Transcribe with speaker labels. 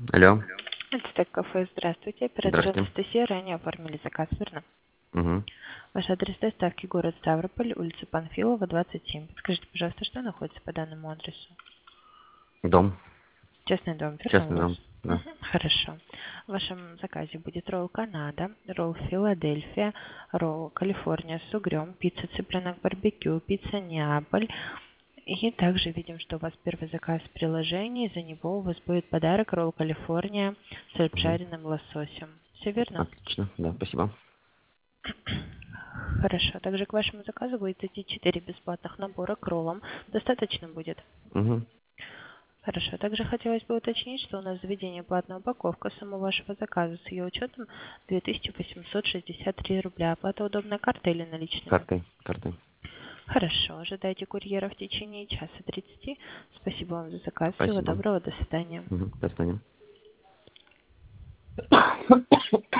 Speaker 1: Алло.
Speaker 2: Ацтек кафе, здравствуйте. Оператор
Speaker 1: Здравствуйте.
Speaker 2: Анастасия, ранее оформили заказ, верно?
Speaker 1: Угу.
Speaker 2: Ваш адрес доставки город Ставрополь, улица Панфилова, 27. Подскажите, пожалуйста, что находится по данному адресу?
Speaker 1: Дом.
Speaker 2: Частный дом, верно у
Speaker 1: Частный
Speaker 2: вас?
Speaker 1: дом. Да.
Speaker 2: Мгм, хорошо. В вашем заказе будет ролл Канада, ролл Филадельфия, ролл Калифорния с угрем, пицца цыпленок барбекю, пицца Неаполь. И также видим, что у вас первый заказ в приложении, за него у вас будет подарок ролл Калифорния с
Speaker 1: Угу.
Speaker 2: обжаренным лососем. Все верно?
Speaker 1: Отлично. Да, спасибо.
Speaker 2: Хорошо. Также к вашему заказу будет идти 4 бесплатных набора к роллам. Достаточно будет?
Speaker 1: Угу.
Speaker 2: Хорошо. Также хотелось бы уточнить, что у нас заведение платная упаковка суммы вашего заказа с ее учетом 2863 рубля. Оплата удобная картой или наличными?
Speaker 1: Картой. Картой.
Speaker 2: Хорошо. Ожидайте курьера в течение часа 30. Спасибо вам за заказ. Всего
Speaker 1: Спасибо.
Speaker 2: доброго. До свидания.
Speaker 1: Угу. До свидания.